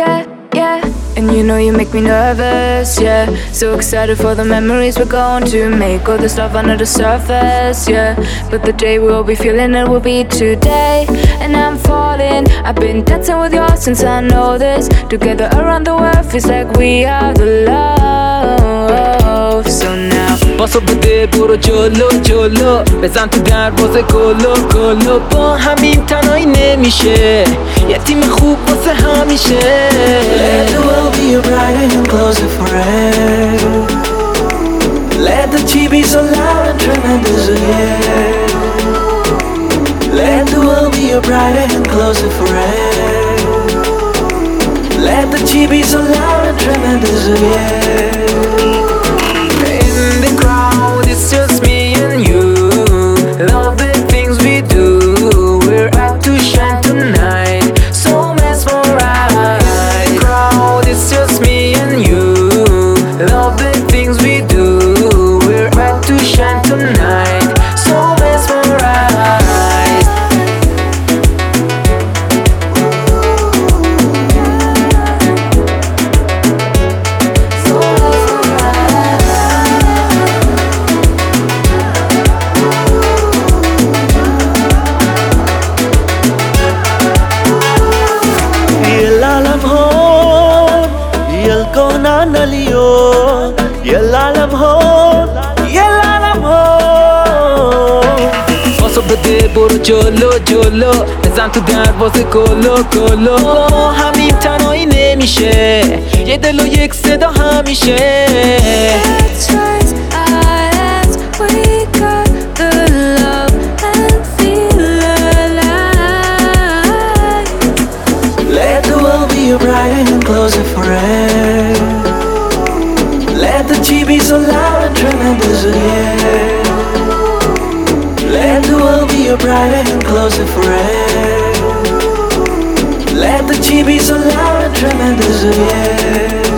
yeah, yeah. And you know you make me nervous, yeah. So excited for the memories we're going to make. All the stuff under the surface, yeah. But the day we'll be feeling it will be today. And I'm falling, I've been dancing with you since I know this. Together around the world feels like we are the love. So now پاسو بده برو جلو جلو بزن تو دروازه گلو گلو با همین تنهایی نمیشه یه تیم خوب واسه همیشه Let the world be your bride and close it forever. Let the TV be so loud and tremendous, yeah. Let the world be your bride and close it forever. Let the TV be so loud and tremendous, yeah. It's just me and you. Love the things we do. We're out to shine tonight. So mesmerized. In the crowd, it's just me and you. Love the things we do. We're out to shine tonight. So mesmerized. so پاسو بده برو جلو جلو بزن تو دروازه گلو گلو با همین تنهایی نمیشه یه دل و یک صدا همیشه Let's rise as we got the love and feel alive. Let the world be your bride and close it forever. Let the TV be so loud and tremendous, yeah. Let the world be your bride and close it forever. Let the TV be so loud and tremendous, yeah.